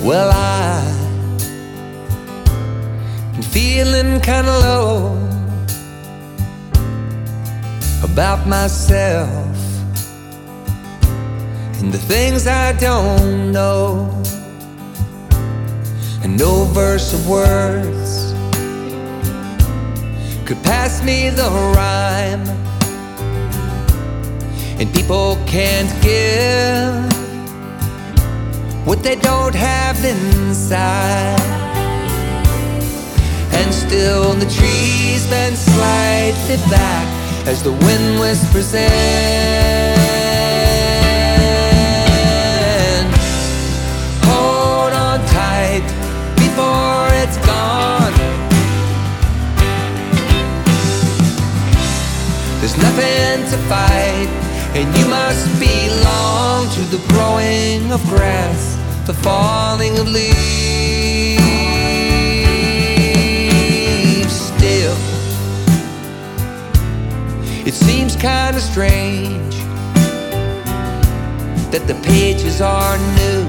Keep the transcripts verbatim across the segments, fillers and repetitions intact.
Well, I've been feeling kinda low about myself and the things I don't know. And no verse of words could pass me the rhyme, and people can't give what they don't have inside. And still the trees bend slightly back as the wind whispers in. Hold on tight before it's gone. There's nothing to fight, and you must belong to the growing of grass, the falling of leaves. Still, it seems kinda strange that the pages are new,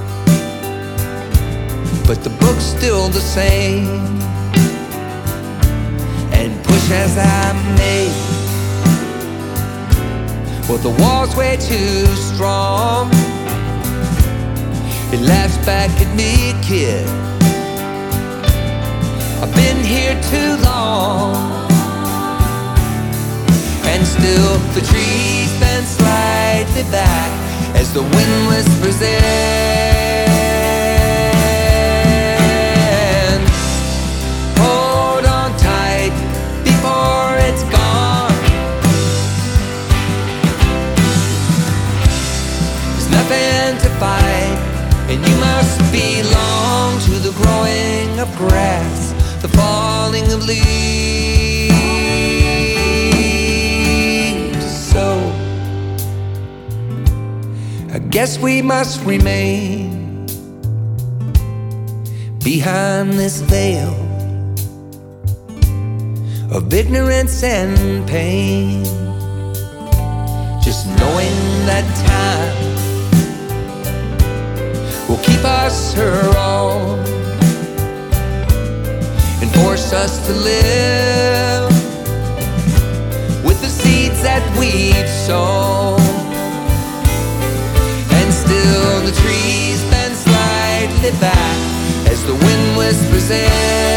but the book's still the same. And push as I may, well, the wall's way too strong. It laughs back at me, kid. I've been here too long. And still the trees bend slightly back as the wind whispers in. Hold on tight before it's gone. There's nothing to fight, and you must belong to the growing of grass, the falling of leaves. So I guess we must remain behind this veil of ignorance and pain, just knowing that time will keep us her own and force us to live with the seeds that we've sown. And still the trees bend slightly back as the wind whispers in.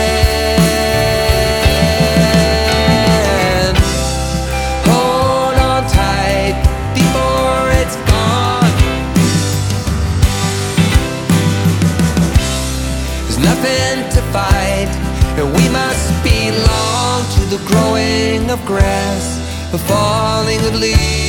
Hold on tight before it's gone. There's nothing to fight, and we must belong to the growing of grass, the falling of leaves.